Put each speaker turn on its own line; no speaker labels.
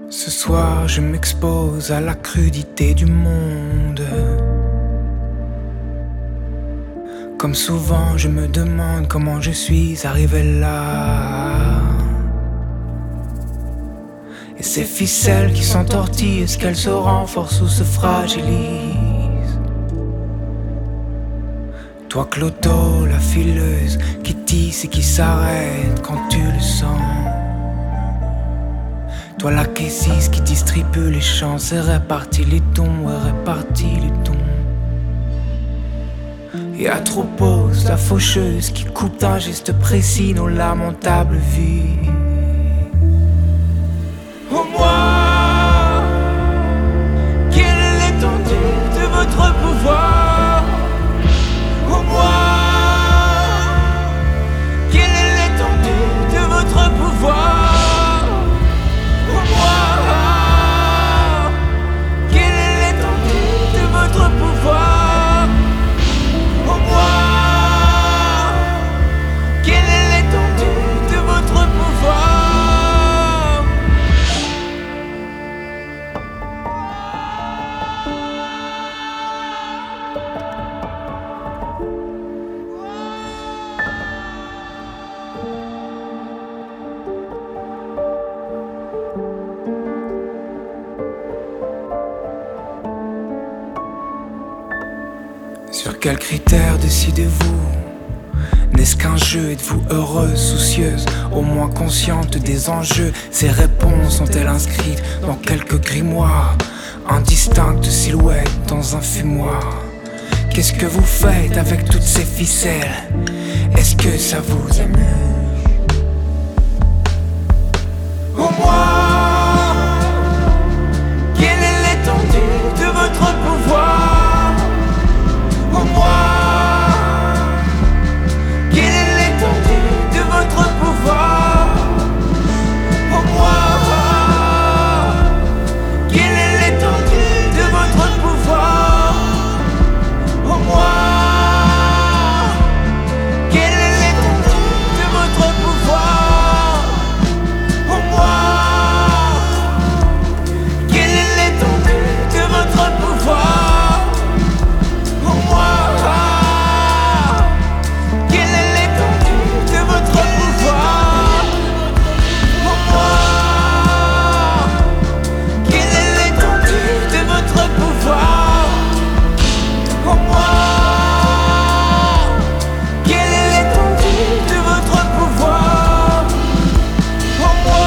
Ce soir je m'expose à la crudité du monde. Comme souvent je me demande comment je suis arrivé là. Et ces ficelles qui s'entortillent, est-ce qu'elles se renforcent ou se fragilisent? Toi Cloto, la fileuse, qui tisse et qui s'arrête quand tu le sens. Toi la caissiste qui distribue les chances et répartit les dons, et répartit les dons. Et Atropos, la faucheuse qui coupe d'un geste précis nos lamentables vies. Oh moi, quelle est l'étendue de votre pouvoir? Oh moi, quelle est l'étendue de votre pouvoir? Oh moi, quelle est l'étendue de votre pouvoir? Oh moi, quelle est l'étendue de votre pouvoir? Sur quels critères décidez-vous? N'est-ce qu'un jeu? Êtes-vous heureuse, soucieuse, au moins consciente des enjeux? Ces réponses sont-elles inscrites dans quelques grimoires? Indistinctes silhouettes dans un fumoir. Qu'est-ce que vous faites avec toutes ces ficelles? Est-ce que ça vous amuse? Oh moi, quelle est l'étendue de votre pouvoir? Oh moi, quelle est l'étendue de votre pouvoir? Oh moi, quelle est l'étendue de votre pouvoir? Oh moi, quelle est l'étendue de votre pouvoir? Oh moi, quelle est l'étendue de votre pouvoir? Oh moi, quelle est l'étendue de votre pouvoir? Oh moi, quelle est l'étendue de votre pouvoir? Oh moi, quelle est l'étendue de votre pouvoir? Oh moi.